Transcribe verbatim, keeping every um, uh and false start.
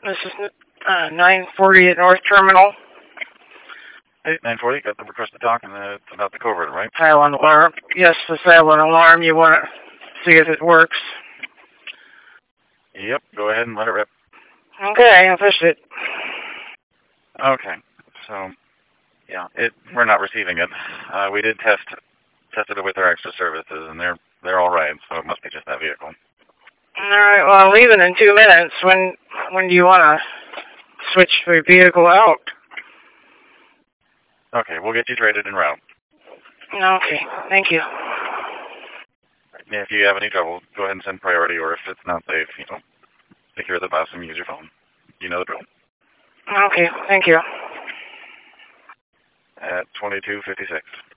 This is uh, nine forty at North Terminal. Hey, nine forty, got the request to talk, and uh, it's about the covert, right? Silent alarm. Yes, the silent alarm. You want to see if it works? Yep, go ahead and let it rip. Okay, I pushed it. Okay, so, yeah, it we're not receiving it. Uh, we did test tested it with our extra services, and they're they're all right, so it must be just that vehicle. All right, well, I'm leaving in two minutes. When when do you want to switch the vehicle out? Okay, we'll get you traded en route. Okay, thank you. Yeah, if you have any trouble, go ahead and send priority, or if it's not safe, you know, secure the bus and use your phone. You know the drill. Okay, thank you. At twenty-two fifty-six.